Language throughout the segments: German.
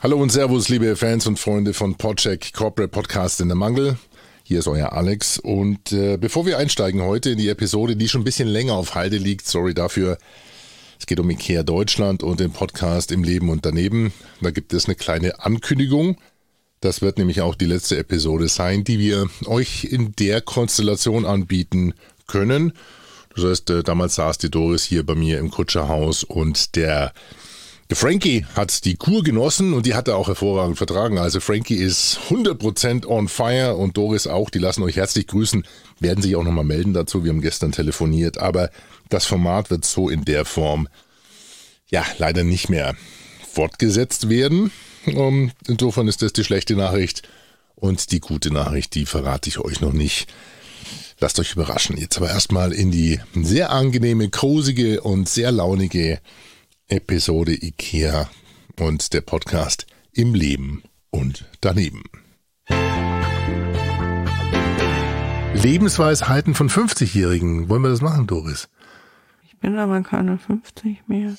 Hallo und Servus, liebe Fans und Freunde von Podcheck, Corporate Podcast in der Mangel. Hier ist euer Alex und bevor wir einsteigen heute in die Episode, die schon ein bisschen länger auf Halde liegt, sorry dafür, es geht um IKEA Deutschland und den Podcast Im Leben und daneben. Da gibt es eine kleine Ankündigung. Das wird nämlich auch die letzte Episode sein, die wir euch in der Konstellation anbieten können. Das heißt, damals saß die Doris hier bei mir im Kutscherhaus und der Frankie hat die Kur genossen und die hat er auch hervorragend vertragen. Also Frankie ist 100% on fire und Doris auch. Die lassen euch herzlich grüßen, werden sich auch nochmal melden dazu. Wir haben gestern telefoniert, aber das Format wird so in der Form ja leider nicht mehr fortgesetzt werden. Insofern ist das die schlechte Nachricht und die gute Nachricht, die verrate ich euch noch nicht. Lasst euch überraschen. Jetzt aber erstmal in die sehr angenehme, kosige und sehr launige Episode IKEA und der Podcast Im Leben und daneben. Lebensweisheiten von 50-Jährigen. Wollen wir das machen, Doris? Ich bin aber keine 50 mehr.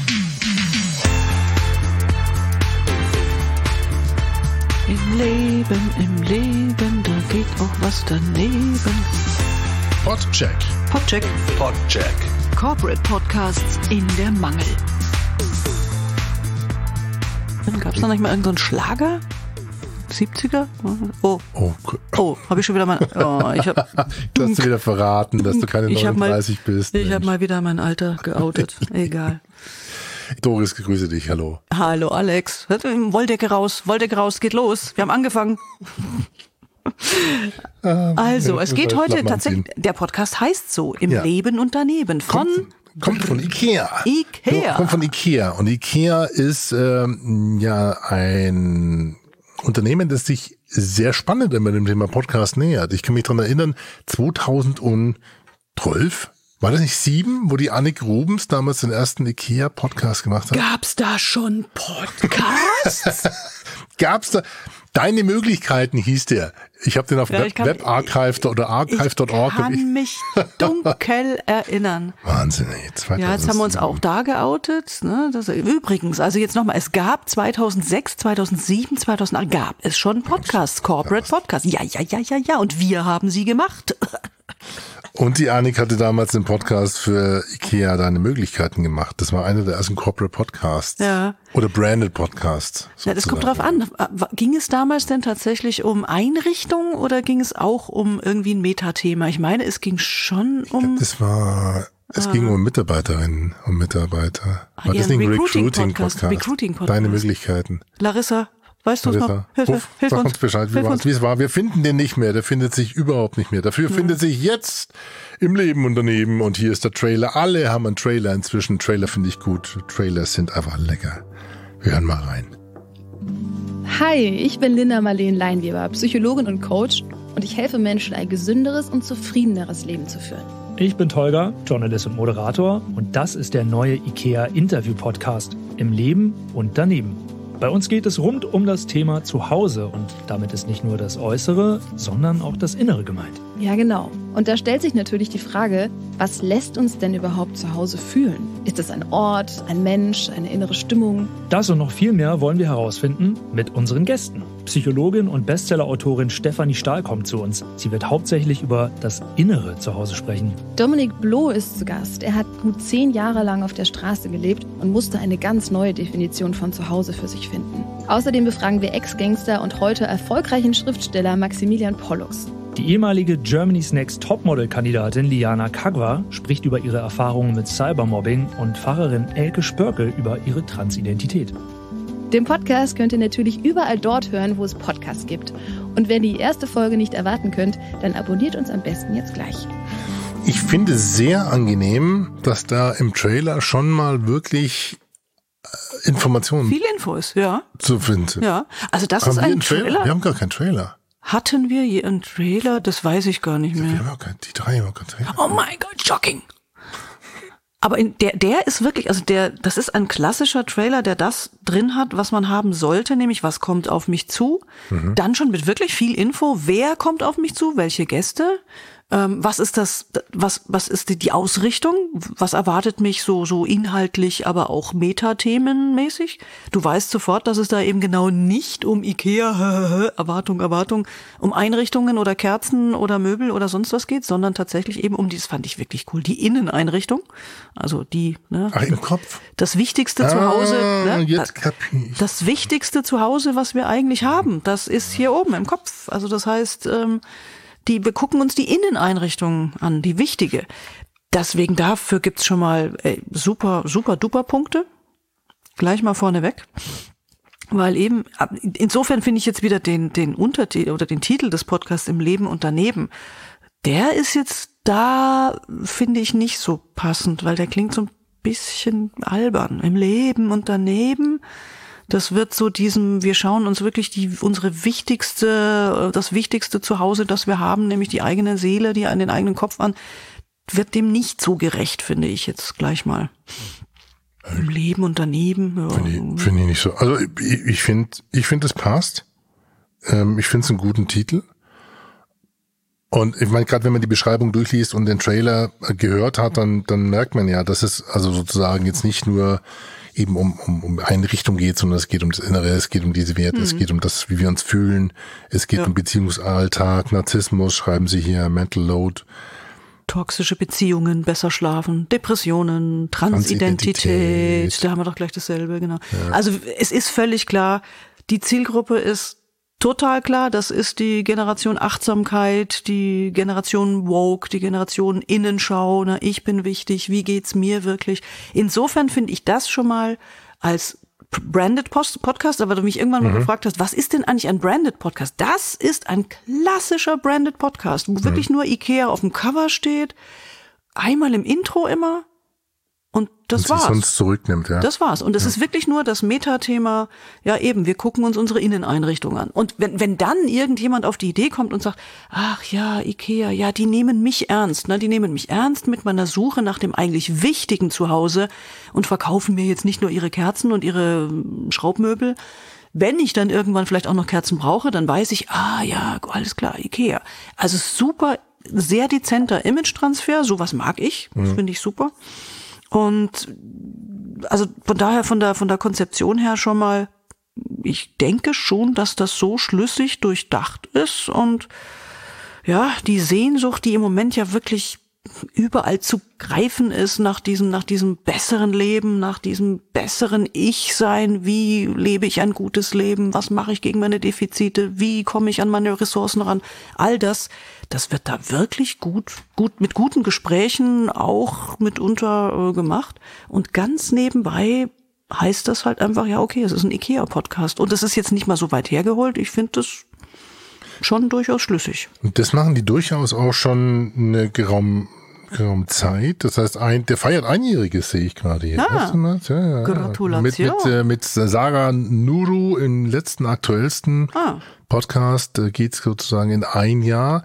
Im Leben, da geht auch was daneben. Podcheck. Corporate Podcasts in der Mangel. Gab es da nicht mal irgendeinen Schlager? 70er? Oh, habe ich schon wieder mal... Oh, ich hab, du hast wieder verraten, dass du keine 39 bist. Ich habe mal wieder mein Alter geoutet. Egal. Doris, grüße dich, hallo. Hallo Alex. Wolldecke raus, geht los. Wir haben angefangen. Also, es geht heute tatsächlich, der Podcast heißt so, Im Leben und daneben Kommt von IKEA. Kommt von IKEA. Und IKEA ist ein Unternehmen, das sich sehr spannend mit dem Thema Podcast nähert. Ich kann mich daran erinnern, 2012, war das nicht 7, wo die Annik Rubens damals den ersten IKEA-Podcast gemacht hat? Gab's da schon Podcasts? Gab's da? Deine Möglichkeiten hieß der. Ich habe den auf Webarchive oder archive.org. Ich kann mich dunkel erinnern. Wahnsinn, ey. Ja, jetzt haben wir uns auch da geoutet. Ne? Übrigens, also jetzt nochmal, es gab 2006, 2007, 2008 gab es schon Podcasts, Corporate Podcasts. Ja. Und wir haben sie gemacht. Und die Annik hatte damals den Podcast für IKEA Deine Möglichkeiten gemacht. Das war einer der ersten Corporate Podcasts. Ja. Oder Branded Podcasts. Ja, das kommt drauf an. Ging es damals denn tatsächlich um Einrichtungen oder ging es auch um irgendwie ein Metathema? Ich meine, es ging schon um... Es ging um Mitarbeiterinnen und Mitarbeiter. War das nicht ein Recruiting-Podcast? Deine Möglichkeiten. Larissa, weißt du es noch? Hilf uns Bescheid, wie es war. Wir finden den nicht mehr, der findet sich überhaupt nicht mehr. Dafür findet sich jetzt Im Leben und daneben und hier ist der Trailer. Alle haben einen Trailer inzwischen. Trailer finde ich gut. Trailers sind einfach lecker. Wir hören mal rein. Hi, ich bin Linda Marleen Leinweber, Psychologin und Coach und ich helfe Menschen, ein gesünderes und zufriedeneres Leben zu führen. Ich bin Tolga, Journalist und Moderator und das ist der neue IKEA Interview Podcast Im Leben und daneben. Bei uns geht es rund um das Thema Zuhause und damit ist nicht nur das Äußere, sondern auch das Innere gemeint. Ja, genau. Und da stellt sich natürlich die Frage, was lässt uns denn überhaupt zu Hause fühlen? Ist es ein Ort, ein Mensch, eine innere Stimmung? Das und noch viel mehr wollen wir herausfinden mit unseren Gästen. Psychologin und Bestsellerautorin Stefanie Stahl kommt zu uns. Sie wird hauptsächlich über das Innere zu Hause sprechen. Dominik Bloh ist zu Gast. Er hat gut 10 Jahre lang auf der Straße gelebt und musste eine ganz neue Definition von Zuhause für sich finden. Außerdem befragen wir Ex-Gangster und heute erfolgreichen Schriftsteller Maximilian Pollux. Die ehemalige Germany's Next Topmodel-Kandidatin Liana Kagwa spricht über ihre Erfahrungen mit Cybermobbing und Pfarrerin Elke Spörkel über ihre Transidentität. Den Podcast könnt ihr natürlich überall dort hören, wo es Podcasts gibt. Und wenn ihr die erste Folge nicht erwarten könnt, dann abonniert uns am besten jetzt gleich. Ich finde es sehr angenehm, dass da im Trailer schon mal wirklich Informationen... Viel Infos, ja. ...zu finden. Ja, also das ist ein Trailer. Wir haben gar keinen Trailer. Hatten wir je einen Trailer? Das weiß ich gar nicht mehr. Ja, die 3 haben keinen Trailer. Oh mein Gott, shocking! Aber der ist wirklich, also das ist ein klassischer Trailer, der das drin hat, was man haben sollte, nämlich was kommt auf mich zu. Dann schon mit wirklich viel Info, wer kommt auf mich zu, welche Gäste, Was ist was ist die Ausrichtung? Was erwartet mich so inhaltlich, aber auch metathemenmäßig? Du weißt sofort, dass es da eben genau nicht um Ikea, Erwartung, um Einrichtungen oder Kerzen oder Möbel oder sonst was geht, sondern tatsächlich eben um das fand ich wirklich cool, die Inneneinrichtung. Also die, ne? Ach, im Kopf. Das Wichtigste zu Hause, ne? Jetzt kapier ich. Das Wichtigste zu Hause, was wir eigentlich haben, das ist hier oben im Kopf. Also das heißt, wir gucken uns die Inneneinrichtung an, die wichtige. Deswegen dafür gibt's schon mal super duper Punkte. Gleich mal vorneweg. Weil eben, insofern finde ich jetzt wieder den Untertitel oder den Titel des Podcasts Im Leben und daneben. Der ist jetzt da, finde ich, nicht so passend, weil der klingt so ein bisschen albern. Im Leben und daneben. Das wird so wir schauen uns wirklich das Wichtigste zu Hause, das wir haben, nämlich die eigene Seele, den eigenen Kopf an, wird dem nicht so gerecht, finde ich jetzt gleich mal. Im Leben und daneben. Ja. Finde ich nicht so. Also ich finde, es passt. Ich finde es einen guten Titel. Und ich meine, gerade wenn man die Beschreibung durchliest und den Trailer gehört hat, dann merkt man ja, dass es also sozusagen jetzt nicht nur eben um eine Richtung geht, sondern es geht um das Innere, es geht um diese Werte, es geht um das, wie wir uns fühlen, es geht um Beziehungsalltag, Narzissmus, schreiben Sie hier, Mental Load. Toxische Beziehungen, besser schlafen, Depressionen, Transidentität, da haben wir doch gleich dasselbe, genau. Ja. Also es ist völlig klar, die Zielgruppe ist total klar, das ist die Generation Achtsamkeit, die Generation Woke, die Generation Innenschau, ich bin wichtig, wie geht's mir wirklich? Insofern finde ich das schon mal als Branded Podcast, aber du mich irgendwann mal gefragt hast, was ist denn eigentlich ein Branded Podcast? Das ist ein klassischer Branded Podcast, wo wirklich nur Ikea auf dem Cover steht, einmal im Intro immer. Und das war's. Sonst zurücknimmt, ja. Das war's. Und es ist wirklich nur das Metathema, ja eben, wir gucken uns unsere Inneneinrichtung an. Und wenn dann irgendjemand auf die Idee kommt und sagt, ach ja, Ikea, ja, die nehmen mich ernst, die nehmen mich ernst mit meiner Suche nach dem eigentlich Wichtigen zu Hause und verkaufen mir jetzt nicht nur ihre Kerzen und ihre Schraubmöbel. Wenn ich dann irgendwann vielleicht auch noch Kerzen brauche, dann weiß ich, ja, alles klar, Ikea. Also super, sehr dezenter Image-Transfer, sowas mag ich, finde ich super. Und also von daher, von der Konzeption her schon mal, ich denke schon, dass das so schlüssig durchdacht ist und ja, die Sehnsucht, die im Moment ja wirklich überall zu greifen ist nach diesem besseren Leben, nach diesem besseren Ich-Sein, wie lebe ich ein gutes Leben, was mache ich gegen meine Defizite, wie komme ich an meine Ressourcen ran, all das wird da wirklich gut mit guten Gesprächen auch mitunter gemacht und ganz nebenbei heißt das halt einfach, ja okay, es ist ein Ikea-Podcast und das ist jetzt nicht mal so weit hergeholt, ich finde das schon durchaus schlüssig. Und das machen die durchaus auch schon eine geraume Zeit. Das heißt, der feiert Einjähriges, sehe ich gerade hier. Ja. Gratulation. Mit Sarah Nuru im letzten aktuellsten Podcast geht's sozusagen in ein Jahr.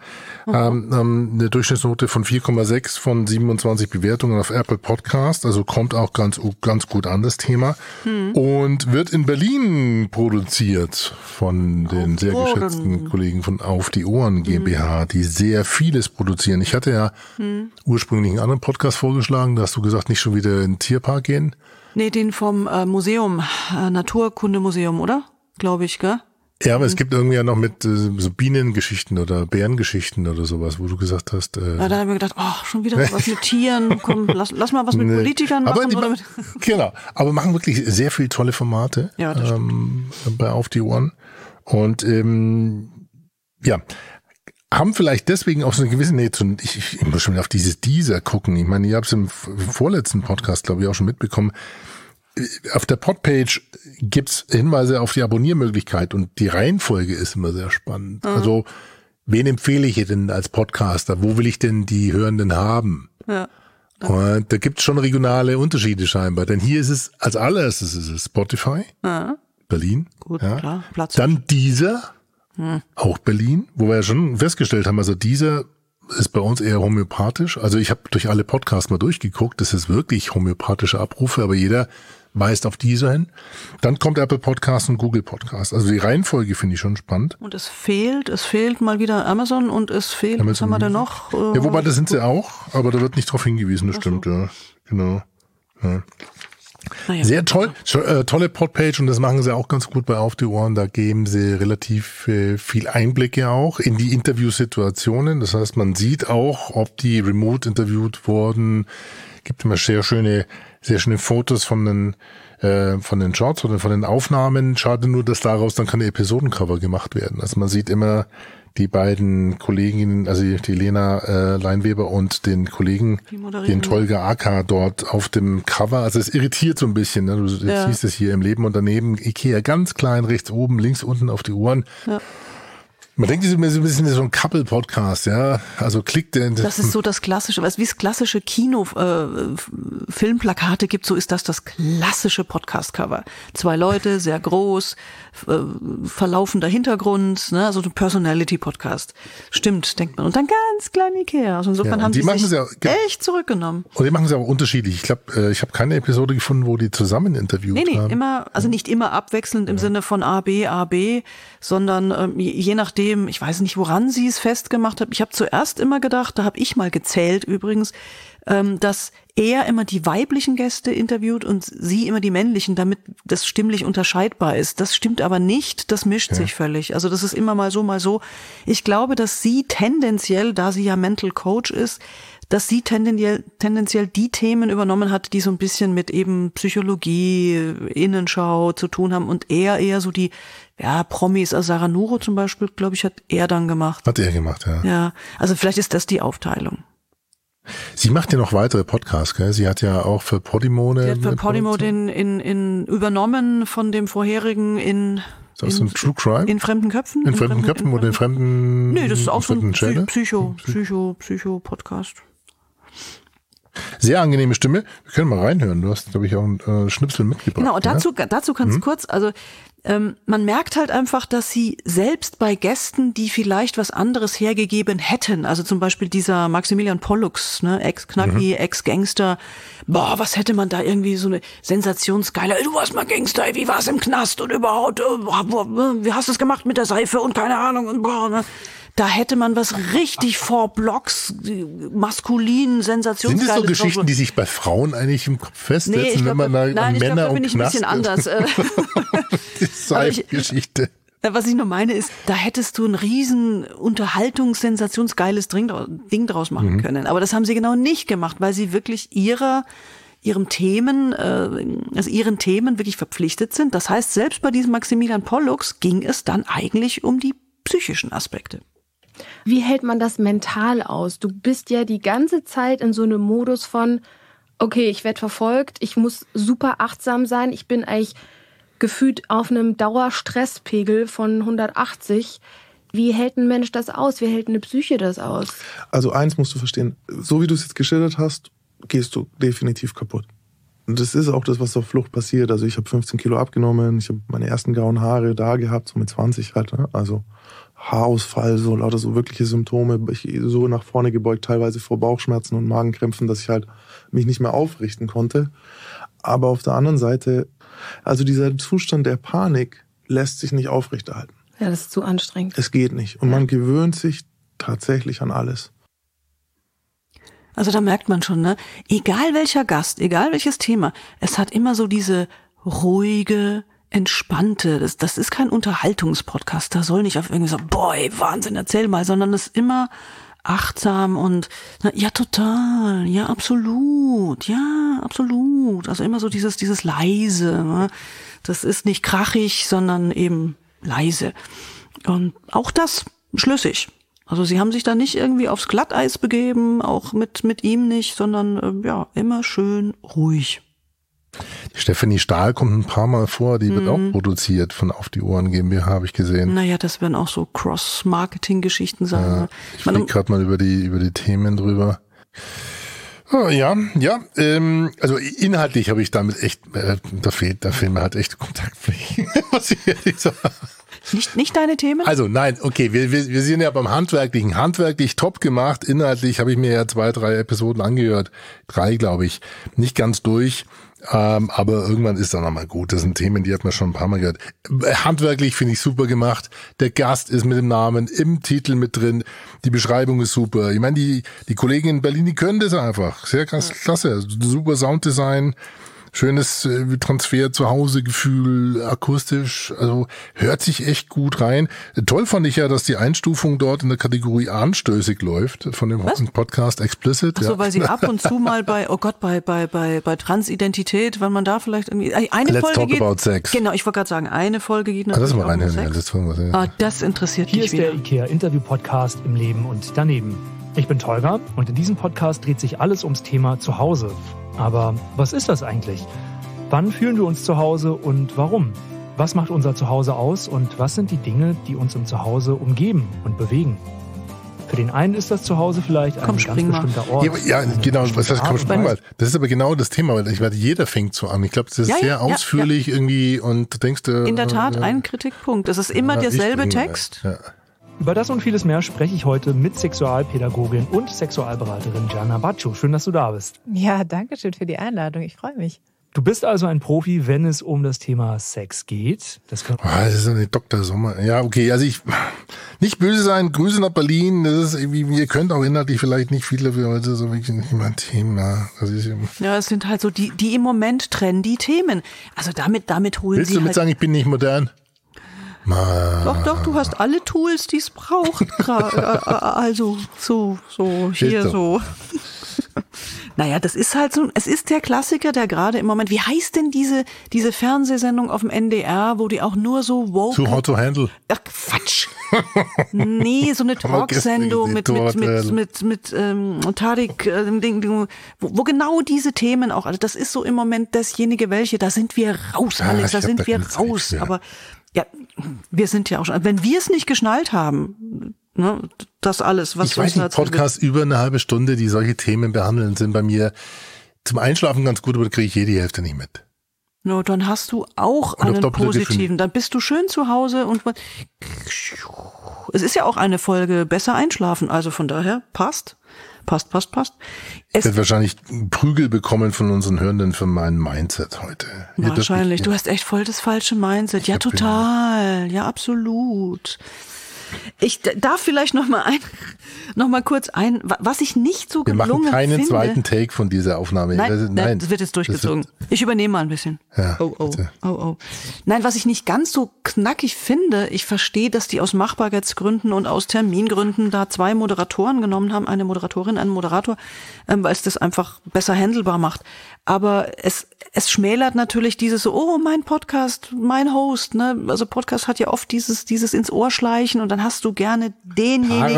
Eine Durchschnittsnote von 4,6 von 27 Bewertungen auf Apple Podcast. Also kommt auch ganz gut an, das Thema. Und wird in Berlin produziert von den sehr geschätzten Kollegen von Auf die Ohren GmbH, die sehr vieles produzieren. Ich hatte ja ursprünglich einen anderen Podcast vorgeschlagen. Da hast du gesagt, nicht schon wieder in den Tierpark gehen? Nee, den vom Museum, Naturkundemuseum, oder? Glaube ich, gell? Ja, aber es gibt irgendwie ja noch mit so Bienengeschichten oder Bärengeschichten oder sowas, wo du gesagt hast. Ja, da haben wir gedacht, schon wieder was mit Tieren. Komm, lass mal was mit Politikern machen. Aber genau, aber machen wirklich sehr viele tolle Formate bei Auf die Ohren. Und haben vielleicht deswegen auch so eine gewisse Nähe zu, ich muss schon wieder auf dieses Deezer gucken. Ich meine, ihr habt es im vorletzten Podcast, glaube ich, auch schon mitbekommen. Auf der Podpage gibt's Hinweise auf die Abonniermöglichkeit und die Reihenfolge ist immer sehr spannend. Also, wen empfehle ich denn als Podcaster? Wo will ich denn die Hörenden haben? Ja. Und da gibt's schon regionale Unterschiede scheinbar. Denn hier ist es, als allererstes ist es Spotify, Berlin. Gut, klar. Platz. Dann Deezer, auch Berlin, wo wir ja schon festgestellt haben, also Deezer ist bei uns eher homöopathisch. Also ich habe durch alle Podcasts mal durchgeguckt, das ist wirklich homöopathische Abrufe, aber jeder weist auf diese hin. Dann kommt Apple Podcast und Google Podcast. Also die Reihenfolge finde ich schon spannend. Und es fehlt mal wieder Amazon und es fehlt, Amazon, was haben wir denn noch? Ja, wobei, das sind sie auch, aber da wird nicht drauf hingewiesen, das stimmt, ja. Genau. Ja. Naja. Sehr toll, tolle Podpage und das machen sie auch ganz gut bei Auf die Ohren. Da geben sie relativ viel Einblicke auch in die Interviewsituationen. Das heißt, man sieht auch, ob die remote interviewt wurden. Gibt immer sehr schöne Fotos von den Shots oder von den Aufnahmen. Schade nur, dass daraus dann keine Episodencover gemacht werden. Also man sieht immer die beiden Kolleginnen, also die Lena Leinweber und den Kollegen, den Tolga Aka dort auf dem Cover. Also es irritiert so ein bisschen. Ne? Du siehst es hier im Leben und daneben Ikea ganz klein, rechts oben, links unten auf die Ohren. Ja. Man denkt, das ist ein bisschen so ein Couple-Podcast, ja. Also klickt der. Das ist so das klassische, weißt, wie es klassische Filmplakate gibt, so ist das klassische Podcast-Cover. 2 Leute, sehr groß, verlaufender Hintergrund, ne, also ein Personality-Podcast. Stimmt, denkt man. Und dann ganz klein Ikea. Also insofern haben die sich echt zurückgenommen. Und die machen es ja auch unterschiedlich. Ich glaube, ich habe keine Episode gefunden, wo die zusammen interviewt haben. Immer, also nicht immer abwechselnd im Sinne von A, B, sondern je nachdem, ich weiß nicht, woran sie es festgemacht hat. Ich habe zuerst immer gedacht, da habe ich mal gezählt übrigens, dass er immer die weiblichen Gäste interviewt und sie immer die männlichen, damit das stimmlich unterscheidbar ist. Das stimmt aber nicht, das mischt sich völlig. Also das ist immer mal so, mal so. Ich glaube, dass sie tendenziell, da sie ja Mental Coach ist, dass sie tendenziell die Themen übernommen hat, die so ein bisschen mit eben Psychologie, Innenschau zu tun haben und eher so die Promis, also Sarah Nuro zum Beispiel, glaube ich, hat er dann gemacht. Hat er gemacht, ja. Ja, also vielleicht ist das die Aufteilung. Sie macht ja noch weitere Podcasts, gell? Sie hat ja auch für Podimo den übernommen von dem vorherigen in True Crime? In fremden Köpfen? In fremden Köpfen oder in fremden... Nee, das ist auch so ein Psycho-Podcast. Sehr angenehme Stimme. Wir können mal reinhören. Du hast, glaube ich, auch einen Schnipsel mitgebracht. Genau, dazu ganz kurz, also man merkt halt einfach, dass sie selbst bei Gästen, die vielleicht was anderes hergegeben hätten, also zum Beispiel dieser Maximilian Pollux, ne, Ex-Knacki, Ex-Gangster, was hätte man da irgendwie so eine sensationsgeile, du warst mal Gangster, wie war's im Knast und überhaupt, wie hast du es gemacht mit der Seife und keine Ahnung und ne? Da hätte man was richtig vor Blocks, maskulin, sensationsgeiles. Sind das so Geschichten, die sich bei Frauen eigentlich im Kopf festsetzen, wenn man da an Männer und Knast? Nein, ich glaube, da bin ich ein bisschen anders. Die Seifengeschichte. Was ich nur meine ist, da hättest du ein riesen sensationsgeiles Ding draus machen können. Aber das haben sie genau nicht gemacht, weil sie wirklich ihren Themen wirklich verpflichtet sind. Das heißt, selbst bei diesem Maximilian Pollux ging es dann eigentlich um die psychischen Aspekte. Wie hält man das mental aus? Du bist ja die ganze Zeit in so einem Modus von, okay, ich werde verfolgt, ich muss super achtsam sein, ich bin eigentlich gefühlt auf einem Dauerstresspegel von 180. Wie hält ein Mensch das aus? Wie hält eine Psyche das aus? Also eins musst du verstehen, so wie du es jetzt geschildert hast, gehst du definitiv kaputt. Und das ist auch das, was auf Flucht passiert. Also ich habe 15 Kilo abgenommen, ich habe meine ersten grauen Haare da gehabt, so mit 20 halt. Ne? Also Haarausfall, so lauter so wirkliche Symptome. Ich so nach vorne gebeugt, teilweise vor Bauchschmerzen und Magenkrämpfen, dass ich halt mich nicht mehr aufrichten konnte. Aber auf der anderen Seite, also dieser Zustand der Panik lässt sich nicht aufrechterhalten. Ja, das ist zu anstrengend. Es geht nicht. Und man gewöhnt sich tatsächlich an alles. Also da merkt man schon, ne? Egal welcher Gast, egal welches Thema, es hat immer so diese ruhige, entspannte, das ist kein Unterhaltungspodcast, da soll nicht auf irgendwie so, boy, Wahnsinn, erzähl mal, sondern es ist immer achtsam und, ja, total, ja, absolut, also immer so dieses leise, ne? Das ist nicht krachig, sondern eben leise. Und auch das schlüssig. Also sie haben sich da nicht irgendwie aufs Glatteis begeben, auch mit ihm nicht, sondern immer schön ruhig. Die Stefanie Stahl kommt ein paar Mal vor, die wird auch produziert von Auf die Ohren GmbH, habe ich gesehen. Naja, das werden auch so Cross-Marketing-Geschichten sein. Ja, ich fliege gerade mal über die Themen drüber. Oh, also inhaltlich habe ich damit echt, da fehlt mir halt echt Kontaktfläche, muss ich ehrlich sagen. Nicht deine Themen? Also nein, okay, wir sind ja beim Handwerklichen. Handwerklich top gemacht, inhaltlich habe ich mir ja 2, 3 Episoden angehört. 3, glaube ich. Nicht ganz durch. Aber irgendwann ist dann nochmal gut. Das sind Themen, die hat man schon ein paar Mal gehört. Handwerklich finde ich super gemacht. Der Gast ist mit dem Namen im Titel mit drin. Die Beschreibung ist super. Ich meine, die Kollegen in Berlin, die können das einfach. Sehr klasse. Super Sounddesign. Schönes Transfer zu Hause Gefühl, akustisch, also hört sich echt gut rein. Toll fand ich ja, dass die Einstufung dort in der Kategorie anstößig läuft von dem Podcast Explicit. Ach so, weil sie ab und zu mal bei Transidentität, weil man da vielleicht irgendwie eine Let's Folge talk geht. about sex. Genau, ich wollte gerade sagen, eine Folge geht natürlich das mal auch um Sex. Das interessiert Hier mich ist wieder. der IKEA Interview Podcast im Leben und daneben. Ich bin Tolga und in diesem Podcast dreht sich alles ums Thema Zuhause. Aber was ist das eigentlich? Wann fühlen wir uns zu Hause und warum? Was macht unser Zuhause aus und was sind die Dinge, die uns im Zuhause umgeben und bewegen? Für den einen ist das Zuhause vielleicht ein ganz bestimmter Ort. Ja, genau, was heißt, komm, spring mal. Das ist aber genau das Thema, weil jeder fängt so an. Ich glaube, das ist sehr ausführlich irgendwie und du denkst... In der Tat ein Kritikpunkt. Es ist immer derselbe Text. Ja. Über das und vieles mehr spreche ich heute mit Sexualpädagogin und Sexualberaterin Gianna Baccio. Schön, dass du da bist. Ja, danke schön für die Einladung. Ich freue mich. Du bist also ein Profi, wenn es um das Thema Sex geht. Das ist eine Dr. Sommer. Ja, okay. Also nicht böse sein. Grüße nach Berlin. Das ist irgendwie, ihr könnt auch inhaltlich vielleicht nicht viel dafür, weil das ist so wirklich nicht mein Thema. Ja, es sind halt so die im Moment trendy Themen. Also damit holen Willst sie du damit halt sagen, ich bin nicht modern? Doch, du hast alle Tools, die es braucht. Also so, hier so. Naja, das ist halt so, es ist der Klassiker, der gerade im Moment, wie heißt denn diese Fernsehsendung auf dem NDR, wo die auch nur so woke... Too Hot to Handle. Ach, Quatsch. Nee, so eine Talksendung mit Tariq, wo genau diese Themen auch, also das ist so im Moment dasjenige welche, da sind wir raus, Alex, da sind wir raus, Zeit, ja. Aber ja, wir sind ja auch schon, wenn wir es nicht geschnallt haben, ne, das alles, was ich weiß nicht, Podcasts über eine halbe Stunde, die solche Themen behandeln, sind bei mir zum Einschlafen ganz gut, aber da kriege ich die Hälfte nicht mit. No, dann hast du auch einen positiven, dann bist du schön zu Hause und es ist ja auch eine Folge besser einschlafen, also von daher passt. Ich werde wahrscheinlich Prügel bekommen von unseren Hörenden für mein Mindset heute. Wahrscheinlich, du hast echt voll das falsche Mindset. Ja, total, ja, absolut. Ich darf vielleicht noch mal kurz was ich nicht so gelungen finde. Wir machen keinen zweiten Take von dieser Aufnahme. Nein, das wird jetzt durchgezogen. Ich übernehme mal ein bisschen. Ja, oh. Nein, was ich nicht ganz so knackig finde, ich verstehe, dass die aus Machbarkeitsgründen und aus Termingründen da 2 Moderatoren genommen haben, eine Moderatorin, einen Moderator, weil es das einfach besser handelbar macht. Aber es schmälert natürlich dieses so, oh, mein Podcast, mein Host, ne? Also Podcast hat ja oft dieses ins Ohr schleichen und dann hast du gerne denjenigen.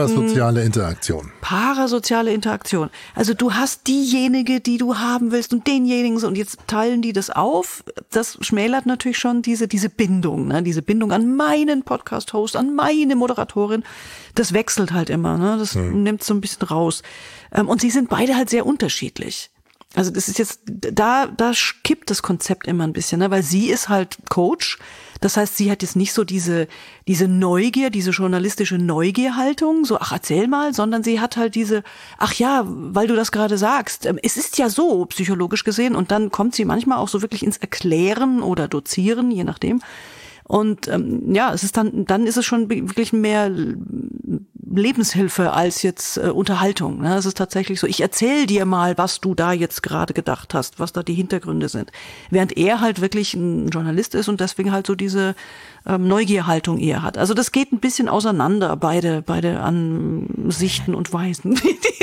Parasoziale Interaktion. Also du hast diejenige, die du haben willst und denjenigen so und jetzt teilen die das auf. Das schmälert natürlich schon diese Bindung, ne? Diese Bindung an meinen Podcast-Host, an meine Moderatorin. Das wechselt halt immer, ne? Das nimmt so ein bisschen raus. Und sie sind beide halt sehr unterschiedlich. Also das ist jetzt, da kippt das Konzept immer ein bisschen, ne? Weil sie ist halt Coach. Das heißt, sie hat jetzt nicht so diese Neugier, diese journalistische Neugierhaltung, so, ach, erzähl mal, sondern sie hat halt ach ja, weil du das gerade sagst, es ist ja so, psychologisch gesehen, und dann kommt sie manchmal auch so wirklich ins Erklären oder Dozieren, je nachdem. Und es ist dann ist es schon wirklich mehr Lebenshilfe als jetzt Unterhaltung. Ne? Es ist tatsächlich so, ich erzähl dir mal, was du da jetzt gerade gedacht hast, was da die Hintergründe sind. Während er halt wirklich ein Journalist ist und deswegen halt so diese Neugierhaltung eher hat. Also das geht ein bisschen auseinander, beide Ansichten und Weisen.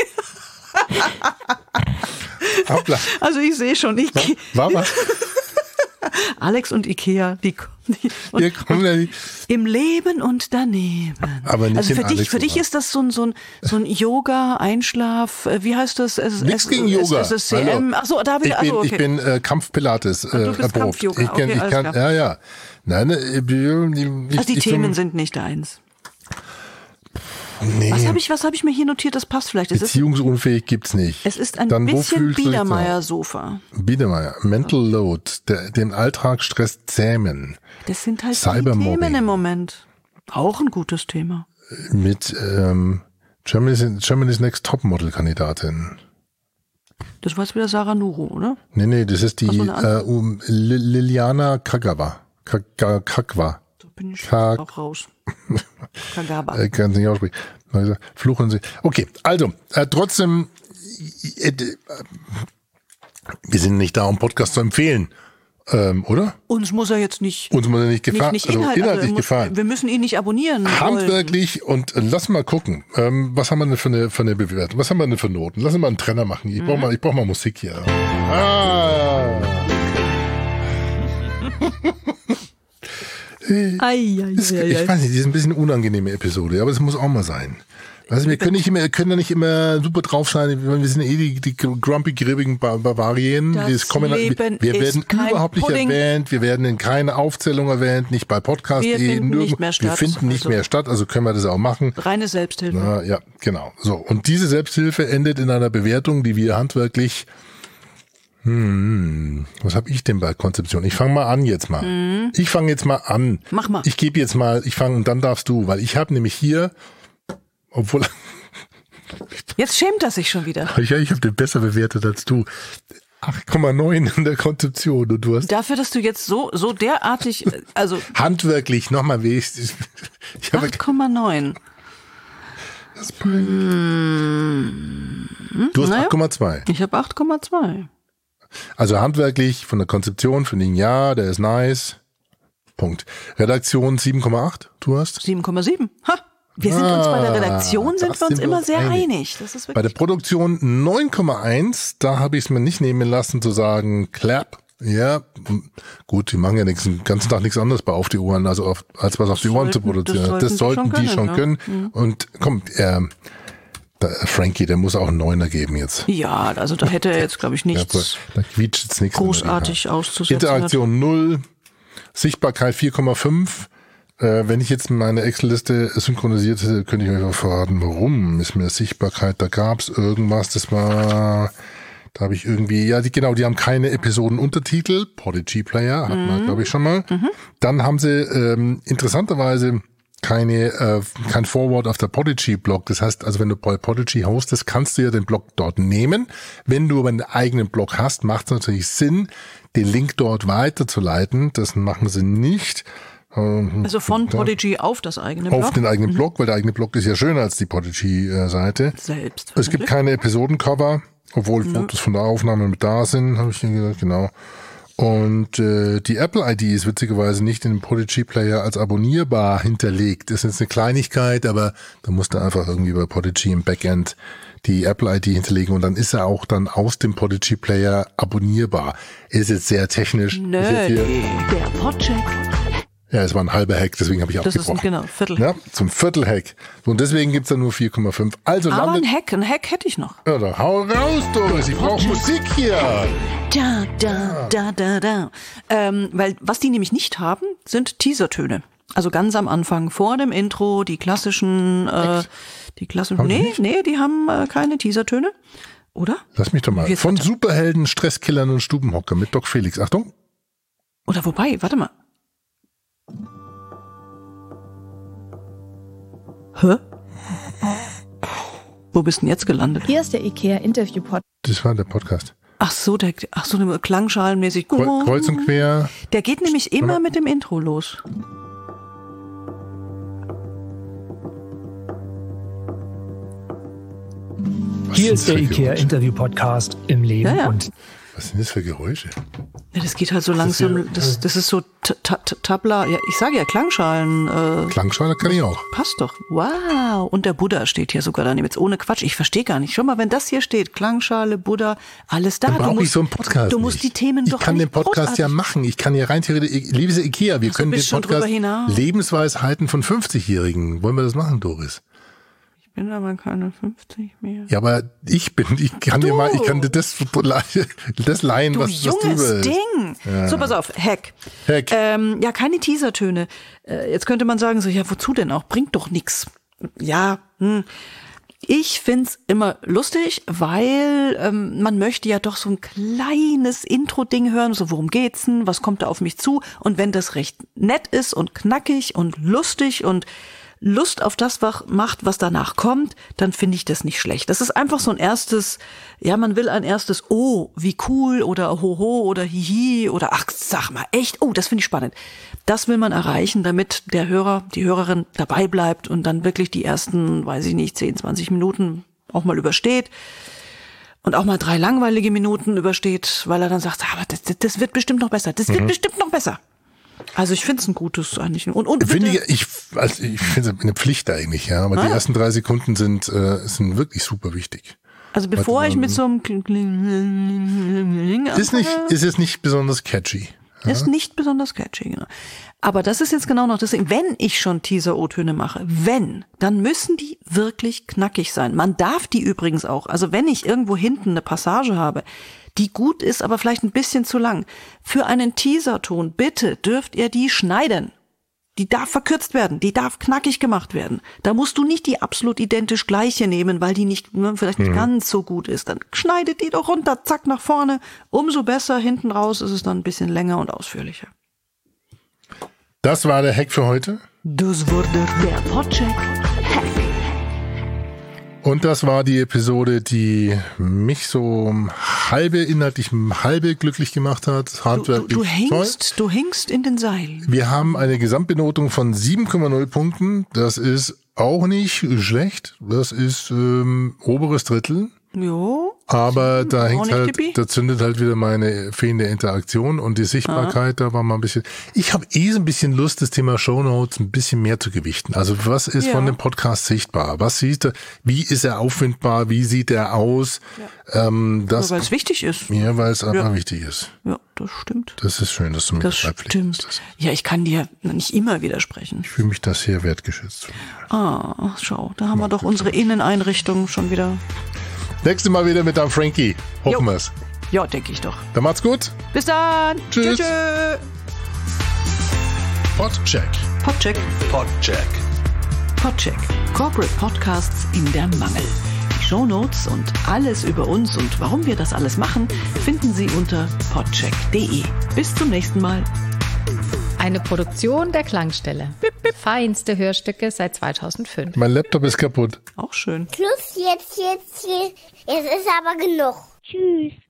Also ich sehe schon, Alex und Ikea, im Leben und daneben. Aber nicht also für dich ist das so ein Yoga, Einschlaf, wie heißt das? Nichts gegen Yoga. Achso, da habe ich, okay. Ich bin Kampfpilates erprobt. Kampf-Yoga. Ich kann, ja. Nein, die Themen sind nicht deins. Nee. Was hab ich mir hier notiert? Das passt vielleicht. Beziehungsunfähig gibt's nicht. Es ist ein bisschen Biedermeier-Sofa. Biedermeier, Mental Load, den Alltagsstress zähmen. Das sind halt die Themen im Moment. Auch ein gutes Thema. Mit Germany's Next Topmodel-Kandidatin. Das war jetzt wieder Sarah Nuru, oder? Nee, das ist die Liliana Kagawa. Kagwa. Da bin ich auch raus. Kagawa. Kann nicht aussprechen. Fluchen Sie. Okay, also, trotzdem, wir sind nicht da, um Podcast zu empfehlen. Oder? Uns muss er jetzt nicht gefallen. Nicht inhaltlich gefallen. Wir müssen ihn nicht abonnieren. Handwerklich und lass mal gucken. Was haben wir denn für eine Bewertung? Was haben wir denn für Noten? Lass uns mal einen Trenner machen. Ich brauch mal Musik hier. Ich weiß nicht, das ist ein bisschen eine unangenehme Episode, aber es muss auch mal sein. Also wir können ja nicht immer super drauf sein, wir sind die grumpy, gribbigen Bavarien. Wir werden überhaupt nicht erwähnt, wir werden in keiner Aufzählung erwähnt, nicht bei Podcast. Wir finden nicht mehr statt, also können wir das auch machen. Reine Selbsthilfe. Ja, genau. So, und diese Selbsthilfe endet in einer Bewertung, die wir handwerklich was habe ich denn bei Konzeption? Ich fange mal an jetzt mal. Ich fange jetzt mal an. Mach mal. Ich fange und dann darfst du, weil ich habe nämlich hier, obwohl jetzt schämt er sich schon wieder. Ja, ich habe den besser bewertet als du. 8,9 in der Konzeption und du hast dafür, dass du jetzt so derartig, also handwerklich nochmal ich habe 8,9. Du hast 8,2. Ich habe 8,2. Also handwerklich von der Konzeption finde ich ja, der ist nice. Redaktion 7,8. Du hast 7,7. Ha. Wir sind uns bei der Redaktion immer sehr einig. Das ist bei der Produktion 9,1. Da habe ich es mir nicht nehmen lassen zu sagen, clap. Ja, gut, die machen ja den ganzen Tag nichts anderes bei Auf die Ohren, als was auf die Ohren zu produzieren. Das sollten die schon können. Und komm, Frankie, der muss auch einen 9er geben jetzt. Ja, also da hätte er jetzt, glaube ich, nichts da quietscht jetzt nichts großartig auszusetzen. Interaktion 0, Sichtbarkeit 4,5. Wenn ich jetzt meine Excel-Liste synchronisiert hätte, könnte ich euch auch verraten, warum ist mir Sichtbarkeit, da gab es irgendwas, da habe ich irgendwie, die haben keine Episodenuntertitel, Podigy Player, hatten wir, glaube ich, schon mal. Dann haben sie interessanterweise kein Forward auf der Podigy-Blog. Das heißt, also wenn du bei Podigy hostest, kannst du ja den Blog dort nehmen. Wenn du aber einen eigenen Blog hast, macht es natürlich Sinn, den Link dort weiterzuleiten. Das machen sie nicht. Also von Podigy auf das eigene Blog? Auf den eigenen Blog, weil der eigene Blog ist ja schöner als die Podigy-Seite. Selbst. Es gibt keine Episodencover, obwohl Fotos von der Aufnahme mit da sind, habe ich hier gesagt, genau. Und die Apple-ID ist witzigerweise nicht in dem Podigy-Player als abonnierbar hinterlegt. Das ist jetzt eine Kleinigkeit, aber da musst du einfach irgendwie bei Podigy im Backend die Apple-ID hinterlegen und dann ist er auch dann aus dem Podigy-Player abonnierbar. Ist jetzt sehr technisch. Der Podcheck. Ja, es war ein halber Hack, deswegen habe ich abgebrochen. Das ist ein Viertel. Ja, zum Viertel-Hack. Und deswegen gibt's da nur 4,5. Also aber ein Hack hätte ich noch. Ja, dann hau raus, Doris. Ich brauche Musik hier. Da. Weil was die nämlich nicht haben, sind Teasertöne. Also ganz am Anfang, vor dem Intro, die klassischen. Die haben keine Teasertöne. Oder? Lass mich doch mal. Von Superhelden, Stresskillern und Stubenhocker mit Doc Felix. Achtung. Oder wobei, warte mal. Hä? Wo bist du denn jetzt gelandet? Hier ist der IKEA-Interview-Podcast. Das war der Podcast. Ach so, klangschalenmäßig. Kreuz und quer. Der geht nämlich immer mit dem Intro los. Hier ist der IKEA-Interview-Podcast im Leben und was sind das für Geräusche? Ja, das geht halt so langsam, das ist so Tabla, ja, ich sage ja Klangschalen. Klangschale kann ich auch. Passt doch. Wow. Und der Buddha steht hier sogar daneben. Jetzt ohne Quatsch. Ich verstehe gar nicht. Schau mal, wenn das hier steht, Klangschale, Buddha, alles da. Dann brauche ich so einen Podcast. Du musst die Themen doch. Ich kann den Podcast ja machen. Ich kann ja rein theoretisch, liebes IKEA, wir können den Podcast Lebensweisheiten von 50-Jährigen. Wollen wir das machen, Doris? Ich bin aber keine 50 mehr. Ja, aber ich kann dir mal, ich kann dir das leihen, was du willst. Ding. Ja. So, pass auf, Hack. Ja, keine Teasertöne. Jetzt könnte man sagen, so, ja, wozu denn auch? Bringt doch nix. Ja, Ich find's immer lustig, weil man möchte ja doch so ein kleines Intro-Ding hören, so worum geht's denn, was kommt da auf mich zu? Und wenn das recht nett ist und knackig und lustig und Lust auf das macht, was danach kommt, dann finde ich das nicht schlecht. Das ist einfach so ein erstes, ja, man will ein erstes, oh, wie cool oder hoho oder hihi oder ach, sag mal, echt, oh, das finde ich spannend. Das will man erreichen, damit der Hörer, die Hörerin dabei bleibt und dann wirklich die ersten, weiß ich nicht, 10, 20 Minuten auch mal übersteht. Und auch mal 3 langweilige Minuten übersteht, weil er dann sagt, aber das wird bestimmt noch besser. Das wird bestimmt noch besser. Also ich finde es ein gutes eigentlich. Und finde ich finde es eine Pflicht eigentlich, ja. Aber die ersten 3 Sekunden sind wirklich super wichtig. Also bevor ich mit so einem ist jetzt nicht besonders catchy. Ja? Ist nicht besonders catchy, genau. Aber das ist jetzt genau noch das Ding. Wenn ich schon Teaser-O-Töne mache, dann müssen die wirklich knackig sein. Man darf die übrigens auch. Also wenn ich irgendwo hinten eine Passage habe, die gut ist, aber vielleicht ein bisschen zu lang. Für einen Teaserton, bitte, dürft ihr die schneiden. Die darf verkürzt werden, die darf knackig gemacht werden. Da musst du nicht die absolut identisch gleiche nehmen, weil die vielleicht nicht ganz so gut ist. Dann schneidet die doch runter, zack, nach vorne. Umso besser, hinten raus ist es dann ein bisschen länger und ausführlicher. Das war der Hack für heute. Das wurde der Podcheck-Hack. Und das war die Episode, die mich so halbe glücklich gemacht hat. Handwerklich du hängst in den Seilen. Wir haben eine Gesamtbenotung von 7,0 Punkten. Das ist auch nicht schlecht. Das ist oberes Drittel. Jo. Aber da zündet halt wieder meine fehlende Interaktion und die Sichtbarkeit, da war mal ein bisschen. Ich habe so ein bisschen Lust, das Thema Shownotes ein bisschen mehr zu gewichten. Also was ist von dem Podcast sichtbar? Was sieht er? Wie ist er auffindbar? Wie sieht er aus? Ja. Weil es wichtig ist. Ja, weil es einfach wichtig ist. Ja, das stimmt. Das ist schön, dass du mir das stimmt. Ja, ich kann dir nicht immer widersprechen. Ich fühle mich da sehr wertgeschätzt. Schau, da haben wir doch unsere Inneneinrichtung schon wieder. Nächstes Mal wieder mit deinem Frankie. Hoffen wir's. Ja, denke ich doch. Dann macht's gut. Bis dann. Tschüss. Tschüss. Podcheck. Corporate Podcasts in der Mangel. Die Shownotes und alles über uns und warum wir das alles machen, finden Sie unter podcheck.de. Bis zum nächsten Mal. Eine Produktion der Klangstelle. Feinste Hörstücke seit 2005. Mein Laptop ist kaputt. Auch schön. Schluss jetzt ist aber genug. Tschüss.